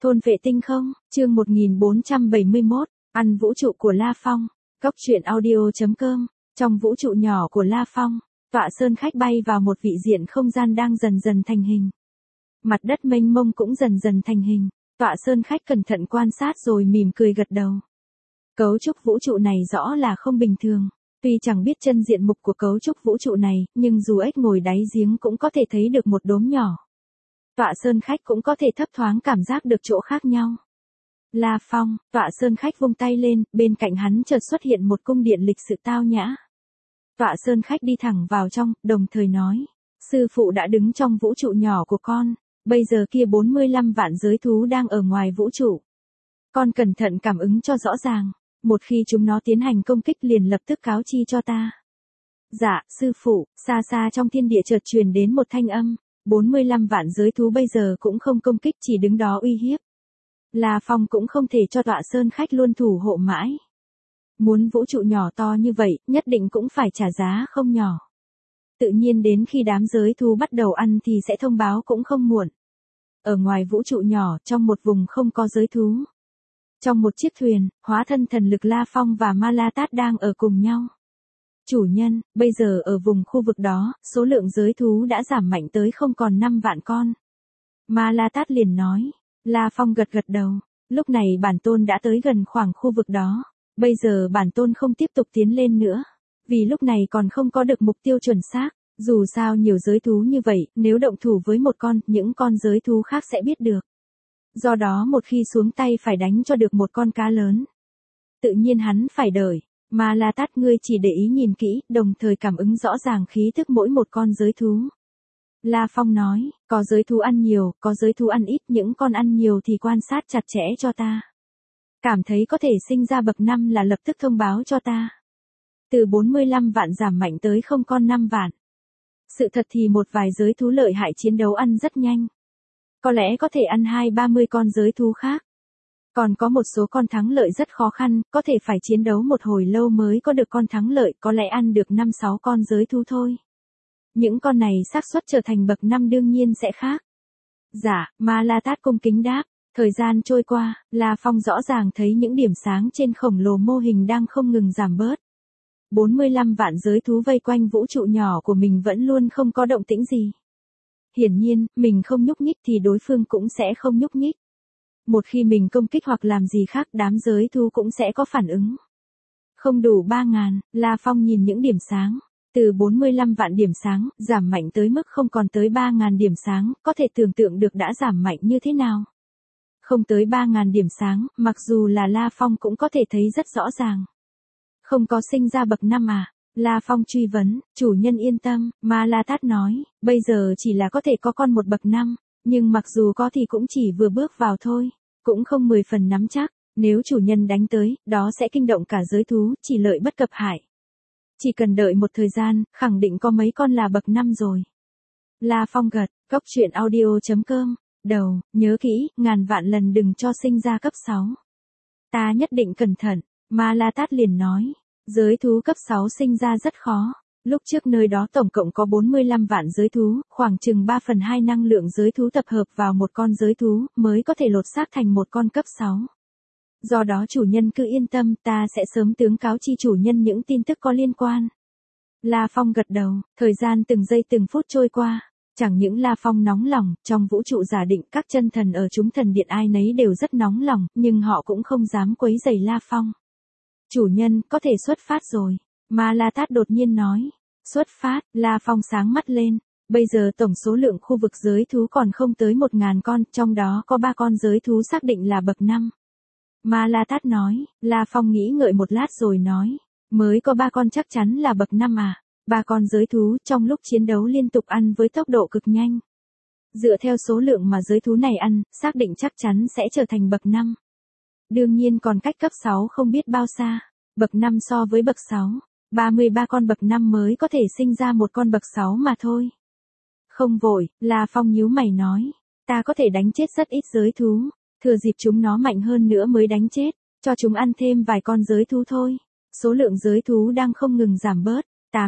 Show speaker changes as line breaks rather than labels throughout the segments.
Thôn vệ tinh không, chương 1471, ăn vũ trụ của La Phong, góc truyện audio.com, trong vũ trụ nhỏ của La Phong, tọa sơn khách bay vào một vị diện không gian đang dần dần thành hình. Mặt đất mênh mông cũng dần dần thành hình, tọa sơn khách cẩn thận quan sát rồi mỉm cười gật đầu. Cấu trúc vũ trụ này rõ là không bình thường, tuy chẳng biết chân diện mục của cấu trúc vũ trụ này, nhưng dù ếch ngồi đáy giếng cũng có thể thấy được một đốm nhỏ. Tọa sơn khách cũng có thể thấp thoáng cảm giác được chỗ khác nhau. La Phong, tọa sơn khách vung tay lên, bên cạnh hắn chợt xuất hiện một cung điện lịch sự tao nhã. Tọa sơn khách đi thẳng vào trong, đồng thời nói, sư phụ đã đứng trong vũ trụ nhỏ của con, bây giờ kia 45 vạn giới thú đang ở ngoài vũ trụ. Con cẩn thận cảm ứng cho rõ ràng, một khi chúng nó tiến hành công kích liền lập tức cáo chi cho ta. Dạ, sư phụ, xa xa trong thiên địa chợt truyền đến một thanh âm. 45 vạn giới thú bây giờ cũng không công kích, chỉ đứng đó uy hiếp. La Phong cũng không thể cho tọa sơn khách luôn thủ hộ mãi. Muốn vũ trụ nhỏ to như vậy, nhất định cũng phải trả giá không nhỏ. Tự nhiên đến khi đám giới thú bắt đầu ăn thì sẽ thông báo cũng không muộn. Ở ngoài vũ trụ nhỏ, trong một vùng không có giới thú. Trong một chiếc thuyền, hóa thân thần lực La Phong và Ma La Tát đang ở cùng nhau. Chủ nhân, bây giờ ở vùng khu vực đó, số lượng giới thú đã giảm mạnh tới không còn 5 vạn con. Ma La Tát liền nói. La Phong gật gật đầu. Lúc này bản tôn đã tới gần khoảng khu vực đó. Bây giờ bản tôn không tiếp tục tiến lên nữa. Vì lúc này còn không có được mục tiêu chuẩn xác. Dù sao nhiều giới thú như vậy, nếu động thủ với một con, những con giới thú khác sẽ biết được. Do đó một khi xuống tay phải đánh cho được một con cá lớn. Tự nhiên hắn phải đợi. Ma La Tát, ngươi chỉ để ý nhìn kỹ, đồng thời cảm ứng rõ ràng khí thức mỗi một con giới thú. La Phong nói, có giới thú ăn nhiều, có giới thú ăn ít, những con ăn nhiều thì quan sát chặt chẽ cho ta. Cảm thấy có thể sinh ra bậc 5 là lập tức thông báo cho ta. Từ 45 vạn giảm mạnh tới không con 5 vạn. Sự thật thì một vài giới thú lợi hại chiến đấu ăn rất nhanh. Có lẽ có thể ăn 20-30 con giới thú khác. Còn có một số con thắng lợi rất khó khăn, có thể phải chiến đấu một hồi lâu mới có được con thắng lợi, có lẽ ăn được 5-6 con giới thú thôi. Những con này xác suất trở thành bậc 5 đương nhiên sẽ khác. Dạ, Ma La Tát cung kính đáp. Thời gian trôi qua, La Phong rõ ràng thấy những điểm sáng trên khổng lồ mô hình đang không ngừng giảm bớt. 45 vạn giới thú vây quanh vũ trụ nhỏ của mình vẫn luôn không có động tĩnh gì. Hiển nhiên, mình không nhúc nhích thì đối phương cũng sẽ không nhúc nhích. Một khi mình công kích hoặc làm gì khác, đám giới thú cũng sẽ có phản ứng. Không đủ 3.000, La Phong nhìn những điểm sáng. Từ 45 vạn điểm sáng, giảm mạnh tới mức không còn tới 3.000 điểm sáng, có thể tưởng tượng được đã giảm mạnh như thế nào. Không tới 3.000 điểm sáng, mặc dù là La Phong cũng có thể thấy rất rõ ràng. Không có sinh ra bậc 5 à? La Phong truy vấn, chủ nhân yên tâm, Ma La Tát nói, bây giờ chỉ là có thể có con một bậc 5. Nhưng mặc dù có thì cũng chỉ vừa bước vào thôi, cũng không 10 phần nắm chắc, nếu chủ nhân đánh tới, đó sẽ kinh động cả giới thú, chỉ lợi bất cập hại. Chỉ cần đợi một thời gian, khẳng định có mấy con là bậc 5 rồi. La Phong gật, góc truyện audio.com, đầu, nhớ kỹ, ngàn vạn lần đừng cho sinh ra cấp 6. Ta nhất định cẩn thận, Ma La Tát liền nói, giới thú cấp 6 sinh ra rất khó. Lúc trước nơi đó tổng cộng có 45 vạn giới thú, khoảng chừng 3/2 năng lượng giới thú tập hợp vào một con giới thú, mới có thể lột xác thành một con cấp 6. Do đó chủ nhân cứ yên tâm, ta sẽ sớm tướng cáo chi chủ nhân những tin tức có liên quan. La Phong gật đầu, thời gian từng giây từng phút trôi qua. Chẳng những La Phong nóng lòng, trong vũ trụ giả định các chân thần ở chúng thần điện ai nấy đều rất nóng lòng, nhưng họ cũng không dám quấy rầy La Phong. Chủ nhân, có thể xuất phát rồi. Ma La Tát đột nhiên nói. Xuất phát, La Phong sáng mắt lên. Bây giờ tổng số lượng khu vực giới thú còn không tới 1.000 con, trong đó có 3 con giới thú xác định là bậc 5. Ma La Tát nói, La Phong nghĩ ngợi một lát rồi nói, mới có 3 con chắc chắn là bậc 5 à, 3 con giới thú trong lúc chiến đấu liên tục ăn với tốc độ cực nhanh. Dựa theo số lượng mà giới thú này ăn, xác định chắc chắn sẽ trở thành bậc 5. Đương nhiên còn cách cấp 6 không biết bao xa, bậc 5 so với bậc 6, 33 con bậc 5 mới có thể sinh ra một con bậc 6 mà thôi. Không vội, La Phong nhíu mày nói, ta có thể đánh chết rất ít giới thú, thừa dịp chúng nó mạnh hơn nữa mới đánh chết, cho chúng ăn thêm vài con giới thú thôi. Số lượng giới thú đang không ngừng giảm bớt,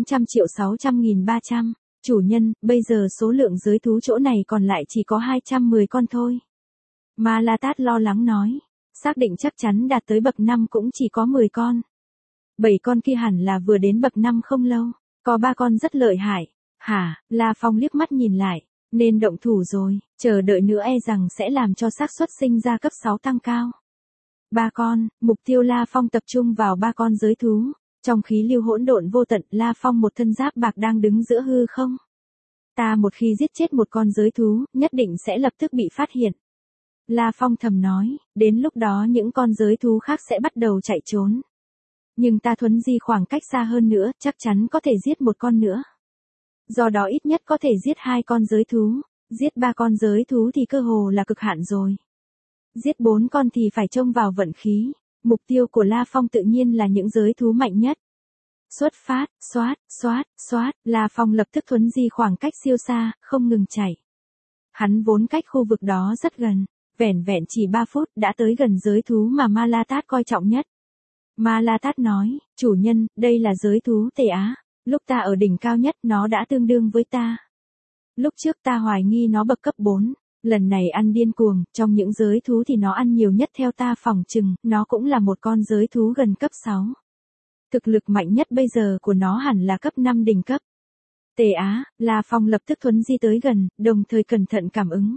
800.600.300. Chủ nhân, bây giờ số lượng giới thú chỗ này còn lại chỉ có 210 con thôi. Ma La Tát lo lắng nói. Xác định chắc chắn đạt tới bậc 5 cũng chỉ có 10 con. 7 con kia hẳn là vừa đến bậc 5 không lâu. Có 3 con rất lợi hại. Hả? La Phong liếc mắt nhìn lại. Nên động thủ rồi, chờ đợi nữa e rằng sẽ làm cho xác suất sinh ra cấp 6 tăng cao. 3 con, mục tiêu La Phong tập trung vào 3 con giới thú. Trong khí lưu hỗn độn vô tận, La Phong một thân giáp bạc đang đứng giữa hư không. Ta một khi giết chết một con giới thú, nhất định sẽ lập tức bị phát hiện. La Phong thầm nói, đến lúc đó những con giới thú khác sẽ bắt đầu chạy trốn. Nhưng ta thuấn di khoảng cách xa hơn nữa, chắc chắn có thể giết một con nữa. Do đó ít nhất có thể giết 2 con giới thú, giết 3 con giới thú thì cơ hồ là cực hạn rồi. Giết 4 con thì phải trông vào vận khí. Mục tiêu của La Phong tự nhiên là những giới thú mạnh nhất. Xuất phát, xoát, La Phong lập tức thuấn di khoảng cách siêu xa, không ngừng chạy. Hắn vốn cách khu vực đó rất gần, vẻn vẹn chỉ 3 phút đã tới gần giới thú mà Ma La Tát coi trọng nhất. Ma La Tát nói, chủ nhân, đây là giới thú Tề Á. Lúc ta ở đỉnh cao nhất nó đã tương đương với ta. Lúc trước ta hoài nghi nó bậc cấp 4, lần này ăn điên cuồng, trong những giới thú thì nó ăn nhiều nhất theo ta phỏng chừng, nó cũng là một con giới thú gần cấp 6. Thực lực mạnh nhất bây giờ của nó hẳn là cấp 5 đỉnh cấp. Tề Á, La Phong lập tức thuấn di tới gần, đồng thời cẩn thận cảm ứng.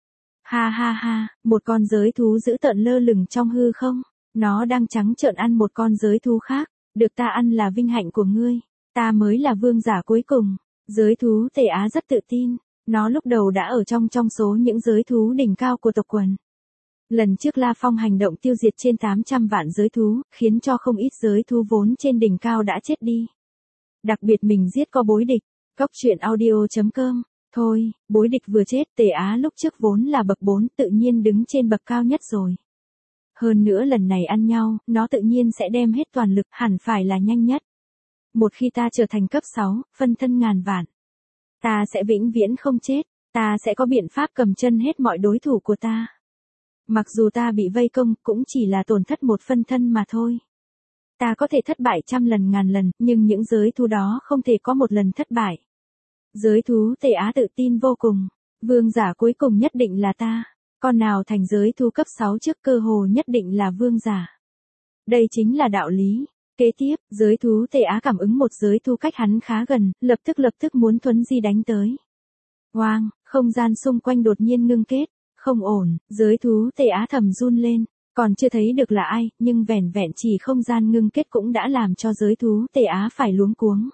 Ha, một con giới thú giữ tợn lơ lửng trong hư không, nó đang trắng trợn ăn một con giới thú khác, được ta ăn là vinh hạnh của ngươi. Ta mới là vương giả cuối cùng. Giới thú Tề Á rất tự tin. Nó lúc đầu đã ở trong số những giới thú đỉnh cao của tộc quần. Lần trước La Phong hành động tiêu diệt trên 800 vạn giới thú, khiến cho không ít giới thú vốn trên đỉnh cao đã chết đi. Đặc biệt mình giết có bối địch. Cóc truyện audio.com. Thôi, bối địch vừa chết, Tề Á lúc trước vốn là bậc 4 tự nhiên đứng trên bậc cao nhất rồi. Hơn nữa lần này ăn nhau, nó tự nhiên sẽ đem hết toàn lực, hẳn phải là nhanh nhất. Một khi ta trở thành cấp 6, phân thân ngàn vạn, ta sẽ vĩnh viễn không chết, ta sẽ có biện pháp cầm chân hết mọi đối thủ của ta. Mặc dù ta bị vây công, cũng chỉ là tổn thất một phân thân mà thôi. Ta có thể thất bại trăm lần ngàn lần, nhưng những giới thú đó không thể có một lần thất bại. Giới thú Tề Á tự tin vô cùng, vương giả cuối cùng nhất định là ta, con nào thành giới thú cấp 6 trước cơ hồ nhất định là vương giả. Đây chính là đạo lý. Kế tiếp, giới thú Tề Á cảm ứng một giới thú cách hắn khá gần, lập tức muốn thuấn di đánh tới. Oang, không gian xung quanh đột nhiên ngưng kết, không ổn, giới thú Tề Á thầm run lên, còn chưa thấy được là ai, nhưng vẻn vẹn chỉ không gian ngưng kết cũng đã làm cho giới thú Tề Á phải luống cuống.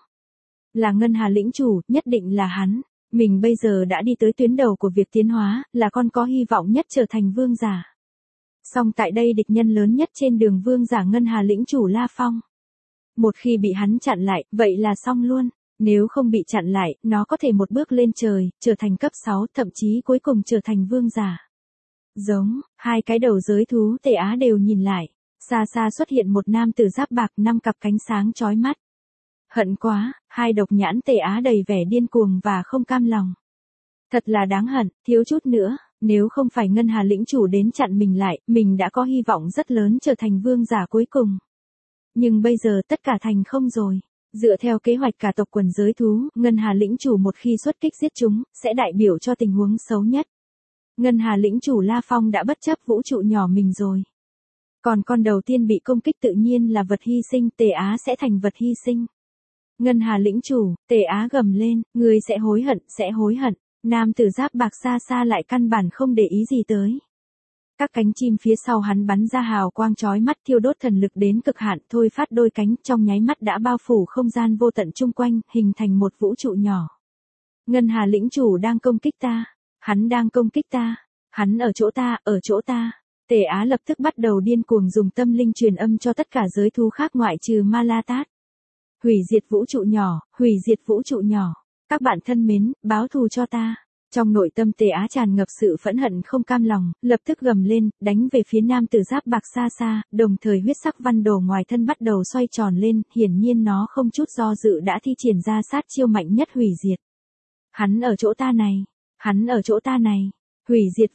Là Ngân Hà lĩnh chủ, nhất định là hắn, mình bây giờ đã đi tới tuyến đầu của việc tiến hóa, là con có hy vọng nhất trở thành vương giả. Song tại đây địch nhân lớn nhất trên đường vương giả Ngân Hà lĩnh chủ La Phong. Một khi bị hắn chặn lại, vậy là xong luôn. Nếu không bị chặn lại, nó có thể một bước lên trời, trở thành cấp 6, thậm chí cuối cùng trở thành vương giả. Giống, 2 cái đầu giới thú Tề Á đều nhìn lại. Xa xa xuất hiện một nam tử giáp bạc 5 cặp cánh sáng chói mắt. Hận quá, 2 độc nhãn Tề Á đầy vẻ điên cuồng và không cam lòng. Thật là đáng hận, thiếu chút nữa, nếu không phải Ngân Hà lĩnh chủ đến chặn mình lại, mình đã có hy vọng rất lớn trở thành vương giả cuối cùng. Nhưng bây giờ tất cả thành không rồi. Dựa theo kế hoạch cả tộc quần giới thú, Ngân Hà lĩnh chủ một khi xuất kích giết chúng, sẽ đại biểu cho tình huống xấu nhất. Ngân Hà lĩnh chủ La Phong đã bất chấp vũ trụ nhỏ mình rồi. Còn con đầu tiên bị công kích tự nhiên là vật hy sinh, Tề Á sẽ thành vật hy sinh. Ngân Hà lĩnh chủ, Tề Á gầm lên, người sẽ hối hận. Nam tử giáp bạc xa xa lại căn bản không để ý gì tới. Các cánh chim phía sau hắn bắn ra hào quang chói mắt thiêu đốt thần lực đến cực hạn, thôi phát đôi cánh, trong nháy mắt đã bao phủ không gian vô tận chung quanh, hình thành một vũ trụ nhỏ. Ngân Hà lĩnh chủ đang công kích ta. Hắn đang công kích ta. Hắn ở chỗ ta. Tề Á lập tức bắt đầu điên cuồng dùng tâm linh truyền âm cho tất cả giới thú khác ngoại trừ Ma La Tát. Hủy diệt vũ trụ nhỏ. Các bạn thân mến, báo thù cho ta. Trong nội tâm Tề Á tràn ngập sự phẫn hận không cam lòng, lập tức gầm lên, đánh về phía nam tử giáp bạc xa xa, đồng thời huyết sắc văn đồ ngoài thân bắt đầu xoay tròn lên, hiển nhiên nó không chút do dự đã thi triển ra sát chiêu mạnh nhất hủy diệt. Hắn ở chỗ ta này. Hủy diệt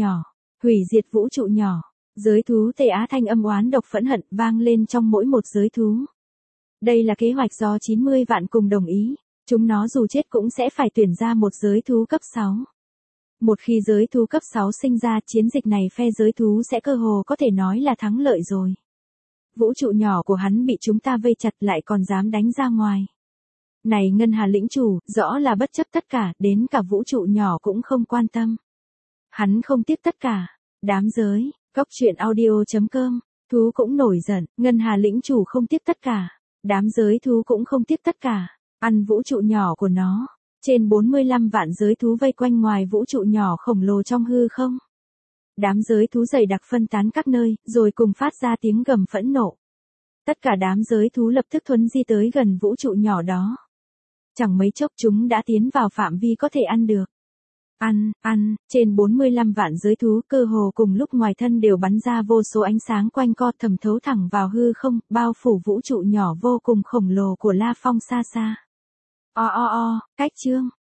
vũ trụ nhỏ. Giới thú Tề Á thanh âm oán độc phẫn hận vang lên trong mỗi một giới thú. Đây là kế hoạch do 90 vạn cùng đồng ý. Chúng nó dù chết cũng sẽ phải tuyển ra một giới thú cấp 6. Một khi giới thú cấp 6 sinh ra, chiến dịch này phe giới thú sẽ cơ hồ có thể nói là thắng lợi rồi. Vũ trụ nhỏ của hắn bị chúng ta vây chặt lại còn dám đánh ra ngoài. Này Ngân Hà lĩnh chủ, rõ là bất chấp tất cả, đến cả vũ trụ nhỏ cũng không quan tâm. Hắn không tiếc tất cả. Đám giới, Cốc truyện audio.com, thú cũng nổi giận, Ngân Hà lĩnh chủ không tiếc tất cả. Đám giới thú cũng không tiếc tất cả, ăn vũ trụ nhỏ của nó. Trên 45 vạn giới thú vây quanh ngoài vũ trụ nhỏ khổng lồ trong hư không. Đám giới thú dày đặc phân tán các nơi, rồi cùng phát ra tiếng gầm phẫn nộ. Tất cả đám giới thú lập tức thuấn di tới gần vũ trụ nhỏ đó. Chẳng mấy chốc chúng đã tiến vào phạm vi có thể ăn được. Ăn, trên 45 vạn giới thú cơ hồ cùng lúc ngoài thân đều bắn ra vô số ánh sáng quanh co thẩm thấu thẳng vào hư không, bao phủ vũ trụ nhỏ vô cùng khổng lồ của La Phong xa xa. Cách chương.